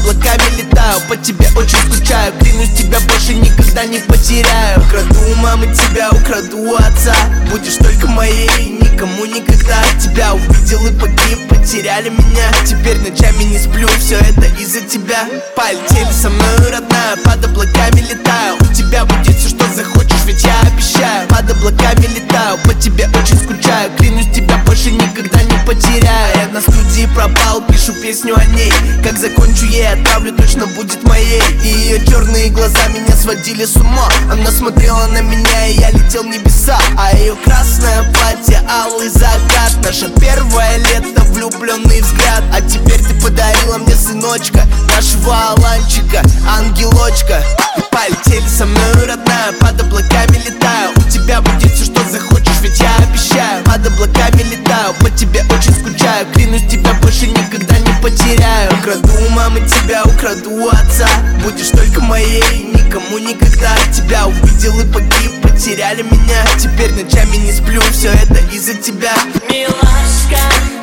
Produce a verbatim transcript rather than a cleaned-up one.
облаками летаю, по тебе очень скучаю. Клянусь, тебя больше никогда не потеряю. Украду у мамы тебя, украду у отца. Будешь только моей, никому никогда. Тебя увидел и погиб, потеряли меня. Теперь ночами не сплю, все это из-за тебя. Полетели со мной, родная, под облаками летаю. У тебя будет все, что захочешь, ведь я обещаю. Под облаками летаю, по тебе очень скучаю. Клянусь, тебя больше никогда не потеряю. Я на студии пропал, пишу песню о ней. Как закончу, ей отправлю, точно будет моей. И ее черные глаза меня сводили с ума. Она смотрела на меня, и я летел в небеса. А ее красное платье, алый закат. Наше первое лето, влюбленный взгляд. А теперь ты подарила мне сыночка, нашего Аланчика, ангелочка. Полетели со мной, родная, под облаками летаю. У тебя будет все, что захочешь, ведь я обещаю. Под облаками летаю, по тебе очень скучаю. Клянусь, тебя больше никогда не потеряю. Украду у мамы тебя, украду у отца. Будешь только моей, никому никогда. Тебя увидел и погиб, потеряли меня. Теперь ночами не сплю, все это из-за тебя. Милашка,